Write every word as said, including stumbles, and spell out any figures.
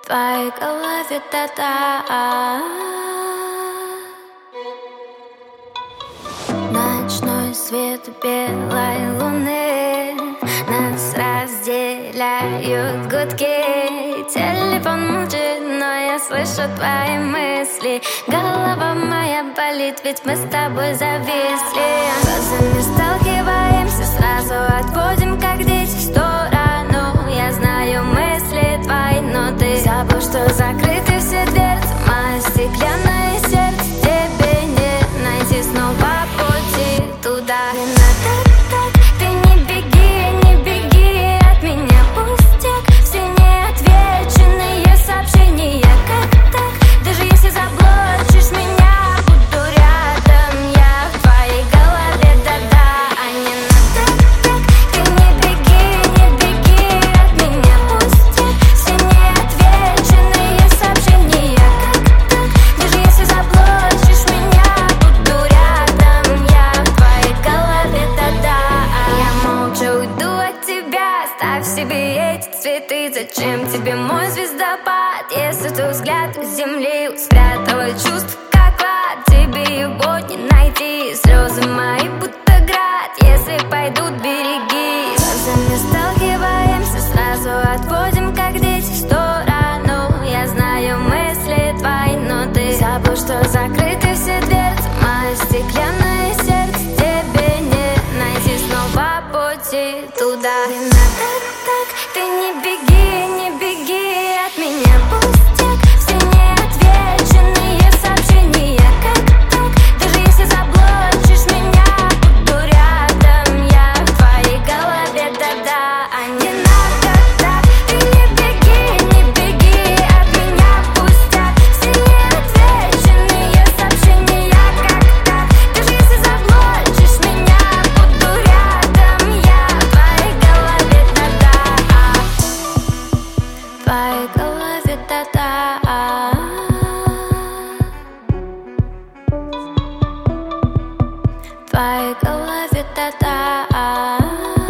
В твоей голове да-да. Ночной свет белой луны нас разделяют гудки. Телефон молчит, но я слышу твои мысли. Голова моя болит, ведь мы с тобой зависли. Глазами сталкиваемся, сразу отводим, как дети, в сторону. Я знаю мысли твои, но ты забыл, что закрыты все дверцы. Мое стеклянное сердце тебе не найти снова пути туда. Не надо так, ты не беги, не беги от меня, пустяк. Все неотвеченные сообщения, как так? Даже если заблочишь меня, буду рядом я в твоей голове, да-да. А не надо так, ты не беги, не беги от меня, пустяк. Все неотвеченные сообщения, как так? Даже если заблочишь меня, буду рядом я в твоей голове, да-да. Я молча уйду от тебя, ставь себе эти цветы. Зачем тебе мой звездопад, если твой взгляд с земли спрятала чувств, как клад? Тебе его не найти, слезы мои будто град. Если пойдут, береги. Глазами сталкиваемся, сразу отводим, как дети, в сторону. Я знаю мысли твои, но ты забыл, что закрыты все дверцы. Мое стеклянное сердце тебе не найти снова пути туда. Не надо так, ты не беги, не беги от меня, пустяк. Все неотвеченные сообщения, как так? Даже если заблочишь меня, буду рядом я в твоей голове, да-да. А не надо так, ты не беги, не беги от меня, пустяк. Все неотвеченные сообщения, как так? Даже если заблочишь меня, буду рядом я в твоей голове, да-да. В твоей голове, да-да. В твоей голове, да-да.